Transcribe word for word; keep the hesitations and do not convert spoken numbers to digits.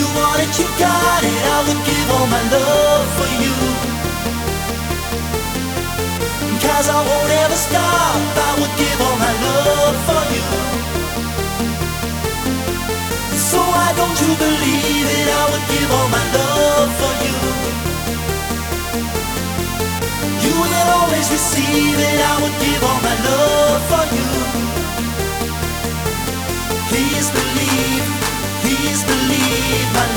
want it, you got it. I would give all my love for you. 'Cause I won't ever stop. I would give all my love for you. So why don't you believe it? I would give all my love for you. You will always receive it. I would give all my love for you. Please believe, please believe my